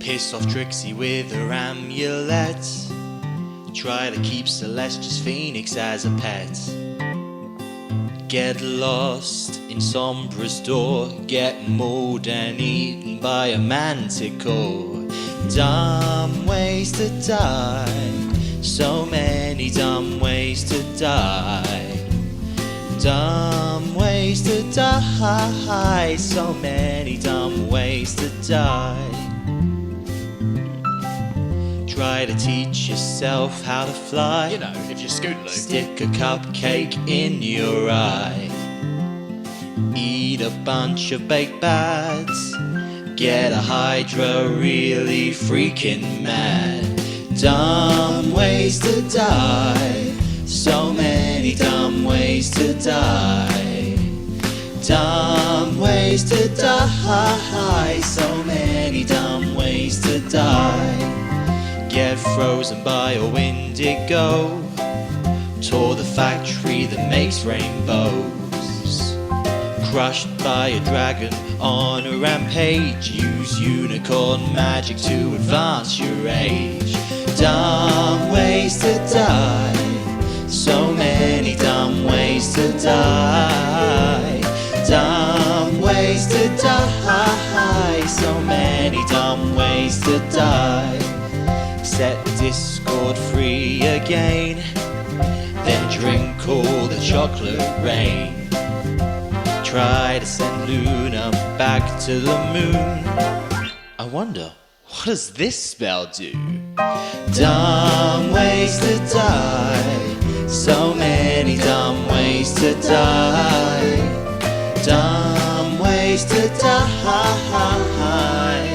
Piss off Trixie with her amulet. Try to keep Celestia's Phoenix as a pet. Get lost in Sombra's door. Get mauled and eaten by a manticore. Dumb ways to die. So many dumb ways to die. Dumb ways to die. So many dumb ways to die. Try to teach yourself how to fly. You know, if you're Scootaloo. Stick a cupcake in your eye. Eat a bunch of baked bads. Get a Hydra really freaking mad. Dumb ways to die. So many dumb ways to die. Dumb ways to die. So many dumb ways to die. Get frozen by a Wendigo. Tore the factory that makes rainbows. Crushed by a dragon on a rampage. Use unicorn magic to advance your age. Dumb ways to die. So many dumb ways to die. Dumb ways to die. So many dumb ways to die. Set Discord free again. Then drink all the chocolate rain. Try to send Luna back to the moon. I wonder, what does this spell do? Dumb ways to die. So many dumb ways to die. Dumb ways to die.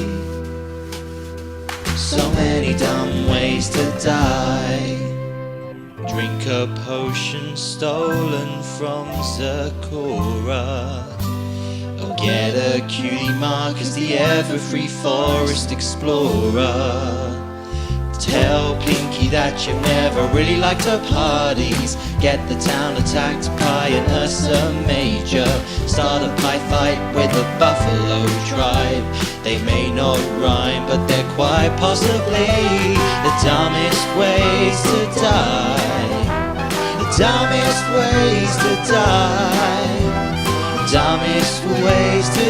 So many dumb ways to die. Drink a potion stolen from Zecora. Or get a cutie mark as the ever-free forest explorer. Tell Pinky that you've never really liked her parties. Get the town attacked by an Ursa Major. Start a pie fight with the Buffalo tribe. They may not rhyme, but they're quite possibly the dumbest ways to die. The dumbest ways to die. The dumbest ways to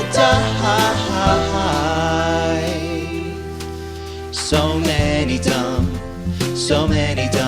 die. So many dumb